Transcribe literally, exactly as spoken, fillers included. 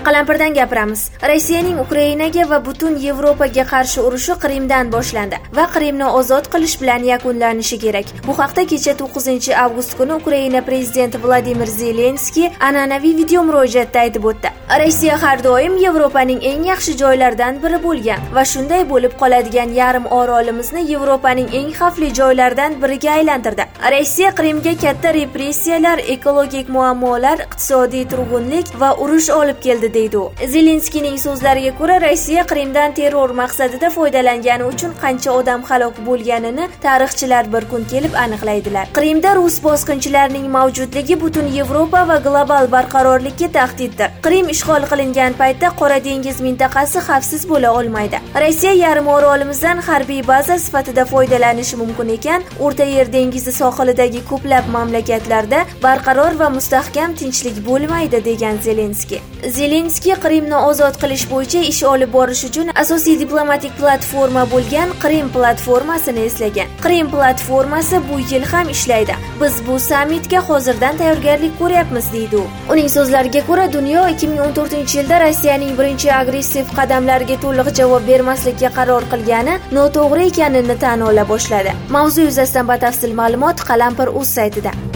Qalampirdan gapiramiz. Rossiyaning Ukrainaga va butun Yevropaga qarshi urushi Qrimdan boshlandi va Qrimni ozod qilish bilan yakunlanishi kerak. Bu haqda kecha to'qqizinchi avgust kuni Ukraina prezidenti Vladimir Zelenskiy an'anaviy video murojaatda aytib o'tdi. Rossiya har doim Yevropaning eng yaxshi joylaridan biri bo'lgan va shunday bo'lib qoladigan yarim orolimizni Yevropaning eng xavfli joylaridan biriga aylantirdi. Rossiya Qrimga katta repressiyalar, ekologik muammolar, iqtisodiy turg'unlik va urush olib keldi deydi u. Zelenskiyning so'zlariga ko'ra, Rossiya Qrimdan terror maqsadida foydalangani uchun qancha odam halok bo'lganini tarixchilar bir kun kelib aniqlaydilar. Qrimda rus bosqinchilarining mavjudligi butun Yevropa va global barqarorlikka tahdiddir. Qrim ishg'ol qilingan paytda Qora dengiz mintaqasi xavfsiz bo'la olmaydi. Rossiya yarim orolimizdan harbiy baza sifatida foydalanishi mumkin ekan, O'rta Yer dengizi sohilidagi ko'plab mamlakatlarda barqaror va mustahkam tinchlik bo'lmaydi degan Zelenskiy. Zelenskiy Qrimni ozod qilish bo'yicha ish olib borish uchun asosiy diplomatik platforma bo'lgan Qrim platformasini eslagan. Qrim platformasi bu yil ham ishlaydi. Biz bu sammitga hozirdan tayyorgarlik ko'ryapmiz deydi u. Uning so'zlariga ko'ra, dunyo ikki ming o'n to'rtinchi yilda Rossiyaning birinchi agressiv qadamlariga to'liq javob bermaslikka qaror qilgani noto'g'ri ekanini tan ola boshladi. Mavzu yuzasidan batafsil ma'lumot Qalampir.uz saytida.